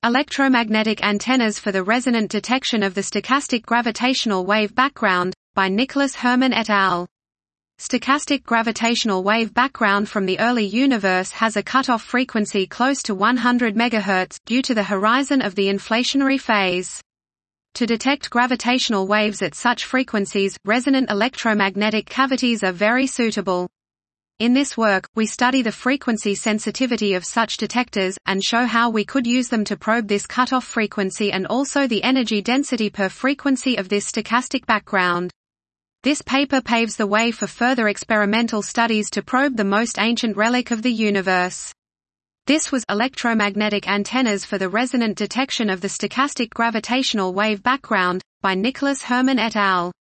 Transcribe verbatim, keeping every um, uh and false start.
Electromagnetic Antennas for the Resonant Detection of the Stochastic Gravitational Wave Background, by Nicholas Herman et al. Stochastic gravitational wave background from the early universe has a cutoff frequency close to one hundred megahertz, due to the horizon of the inflationary phase. To detect gravitational waves at such frequencies, resonant electromagnetic cavities are very suitable. In this work, we study the frequency sensitivity of such detectors, and show how we could use them to probe this cutoff frequency and also the energy density per frequency of this stochastic background. This paper paves the way for further experimental studies to probe the most ancient relic of the universe. This was Electromagnetic Antennas for the Resonant Detection of the Stochastic Gravitational Wave Background, by Nicholas Herman et al.